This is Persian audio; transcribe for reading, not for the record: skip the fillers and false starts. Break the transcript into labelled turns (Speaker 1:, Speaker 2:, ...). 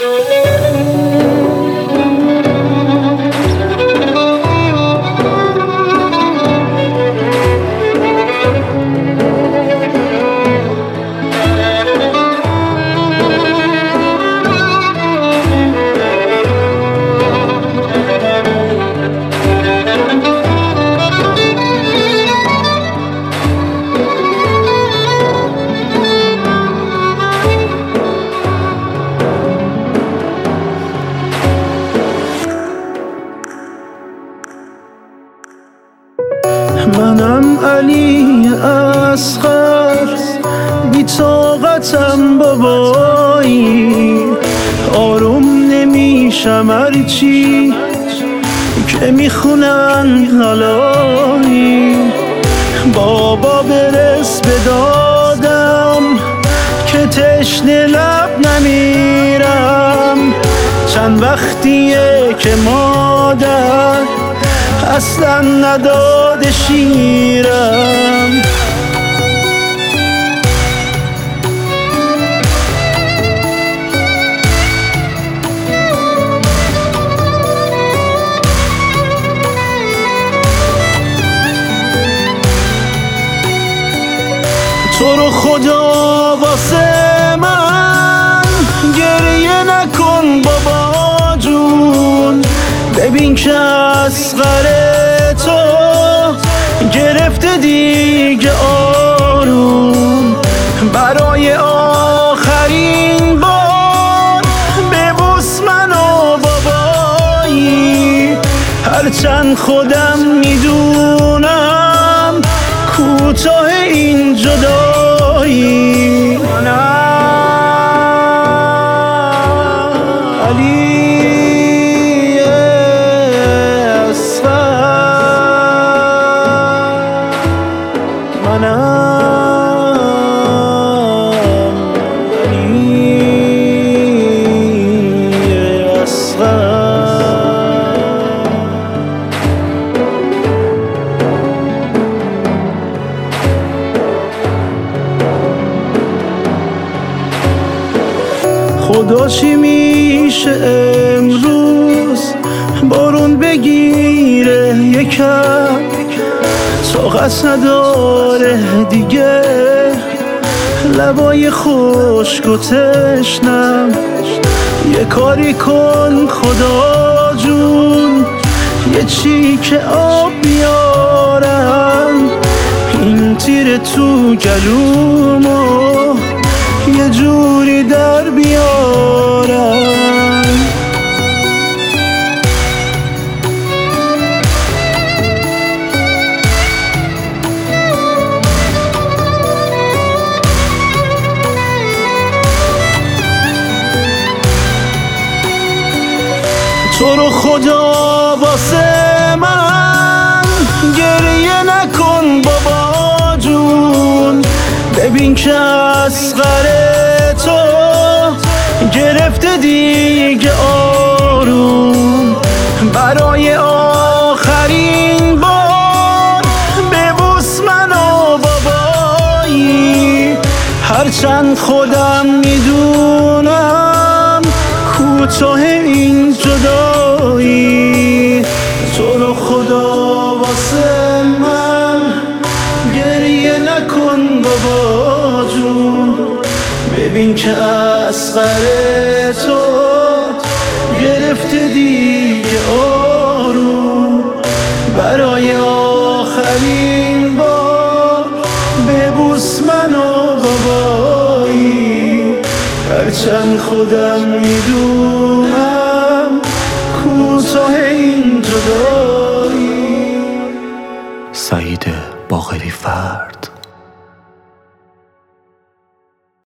Speaker 1: منم علی اصغر، بی طاقتم بابایی، آروم نمیشم هرچی که میخونن حالایی. بابا برس به دادم که تشنه لب نمیرم، چند وقتیه که مادر اصلا نداده شیرم. تو رو خدا واسه من گریه نکن بابا جون، ببین که اصغر تو گرفته دیگه آروم. برای آخرین بار ببوس منو بابایی، هرچند خودم میدونم کوتاه این جدایی. خدا چی میشه امروز بارون بگیره یکم، طاقت نداره دیگه لبای خشک و تشنم. یه کاری کن خدا جون، یه چیک آب بیارم، این تیر تو گلومو یه جوری در بیارم. تو رو خدا واسه من گریه نکن بابا جون، ببین که اصغر تو گرفته دیگه آروم. برای آخرین بار ببوس منو بابایی، هرچند خودم میدونم کوتاه این جدایی. تو رو خدا واسه من گریه نکن بابا جون، ببین که اصغر تو گرفته دیگه آروم. برای آخرین بار ببوس منو بابایی، هرچند خودم میدونم کوتاه این جدایی.
Speaker 2: سعید باقری فرد.